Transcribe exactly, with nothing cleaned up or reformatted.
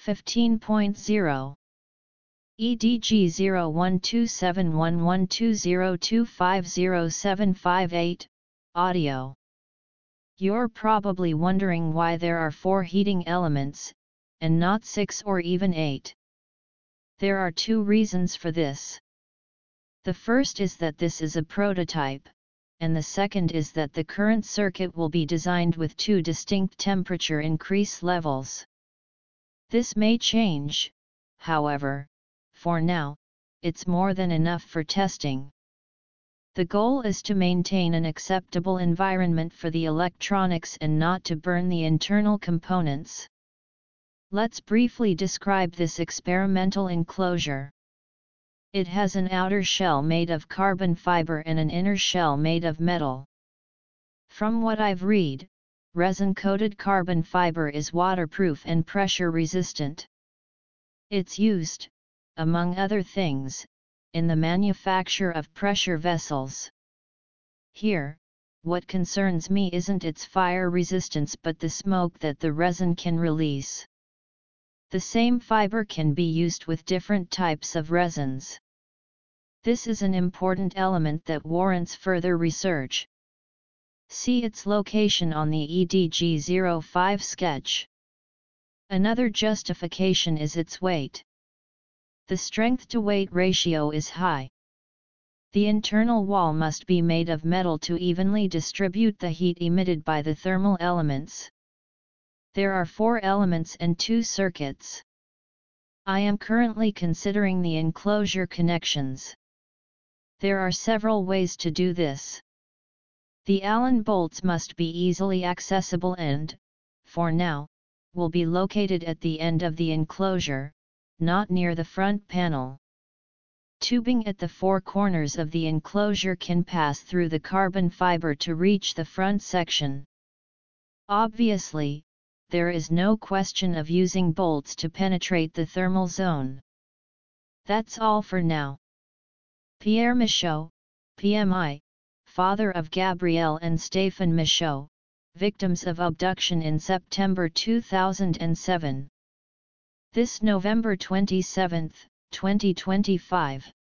fifteen point zero. E D G zero one two seven one one two zero two five zero seven five eight, audio. You're probably wondering why there are four heating elements, and not six or even eight. There are two reasons for this. The first is that this is a prototype, and the second is that the current circuit will be designed with two distinct temperature increase levels. This may change, however. For now, it's more than enough for testing. The goal is to maintain an acceptable environment for the electronics and not to burn the internal components. Let's briefly describe this experimental enclosure. It has an outer shell made of carbon fiber and an inner shell made of metal. From what I've read, resin-coated carbon fiber is waterproof and pressure resistant. It's used, among other things, in the manufacture of pressure vessels. Here, what concerns me isn't its fire resistance but the smoke that the resin can release. The same fiber can be used with different types of resins. This is an important element that warrants further research. See its location on the E D G zero five sketch. Another justification is its weight. The strength-to-weight ratio is high. The internal wall must be made of metal to evenly distribute the heat emitted by the thermal elements. There are four elements and two circuits. I am currently considering the enclosure connections. There are several ways to do this. The Allen bolts must be easily accessible and, for now, will be located at the end of the enclosure, not near the front panel. Tubing at the four corners of the enclosure can pass through the carbon fiber to reach the front section. Obviously, there is no question of using bolts to penetrate the thermal zone. That's all for now. Pierre Michaud, P M I, father of Gabrielle and Stéphane Michaud, victims of abduction in September two thousand seven. This November twenty-seventh, twenty twenty-five.